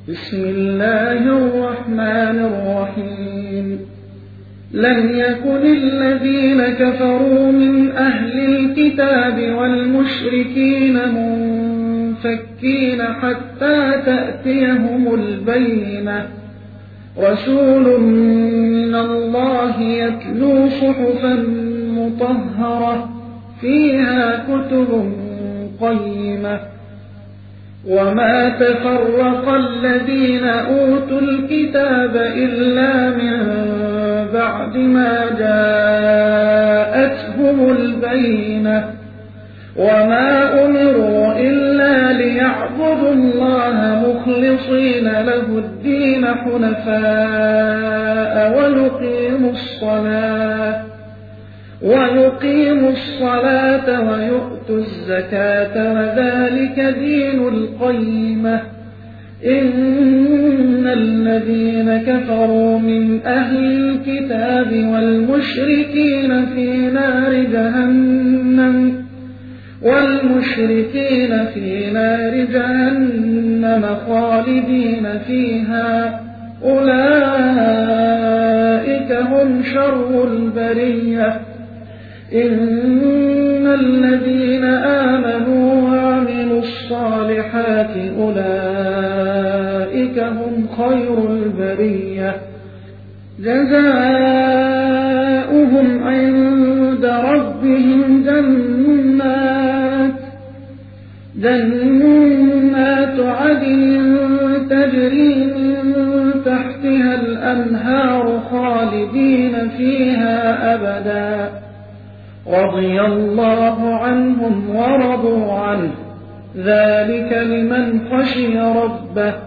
بسم الله الرحمن الرحيم لم يكن الذين كفروا من أهل الكتاب والمشركين منفكين حتى تأتيهم البينة رسول من الله يتلو صحفا مطهرة فيها كتب قيمة وما تفرق الذين أوتوا الكتاب إلا من بعد ما جاءتهم البينة وما أمروا إلا ليعبدوا الله مخلصين له الدين حنفاء ويقيموا الصلاة ويؤتوا الزكاة وذلك دين القيمة إن الذين كفروا من أهل الكتاب والمشركين في نار جهنم خالدين فيها أولئك هم شر البرية إن الذين آمنوا وعملوا الصالحات أولئك هم خير البرية جزاؤهم عند ربهم جنات عدن تجري من تحتها الأنهار خالدين فيها أبدا رضي الله عنهم ورضوا عنه ذلك لمن خشي ربه